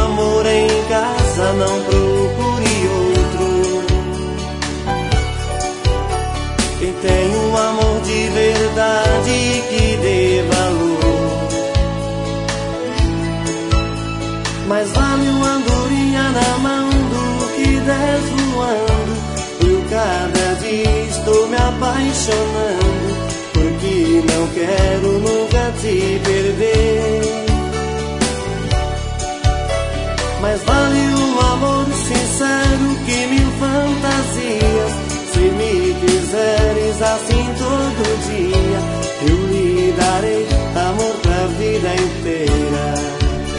amor em casa, não procure outro. Quem tem um amor de verdade que dê valor. Mais vale uma andorinha na mão do que 10 voando. Eu cada dia estou me apaixonando, porque não quero nunca te perder. Mais vale um amor sincero que 1000 fantasias. Se me quiseres assim todo dia, eu lhe darei amor pra vida inteira.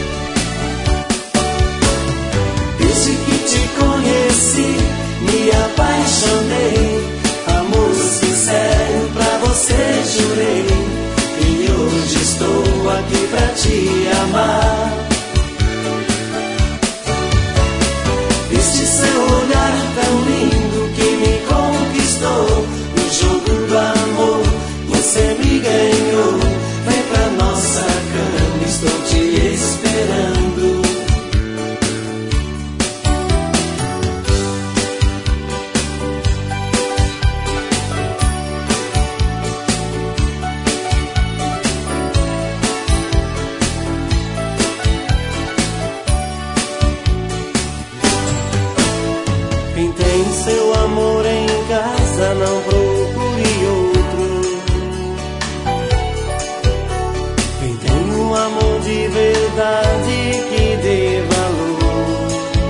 Desde que te conheci, me apaixonei. Amor sincero pra você jurei, e hoje estou aqui pra te amar. Este seu olhar tão lindo que me conquistou. No jogo do amor você me ganhou. Vem pra nossa cama, estou te esperando. Quem tem seu amor em casa, não procure outro. Quem tem um amor de verdade que dê valor.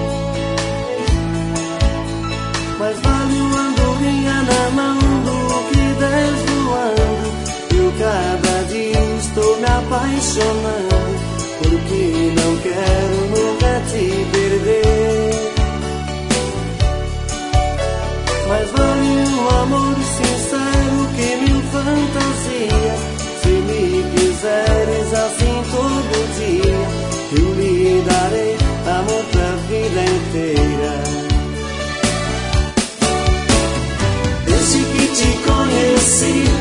Mais vale uma andorinha na mão do que 10 voando. Eu cada dia estou me apaixonando, porque não quero nunca te perder. Mas vale um amor sincero que 1000 fantasias. Se me quiseres assim todo dia, eu lhe darei amor pra vida inteira. Desde que te conheci,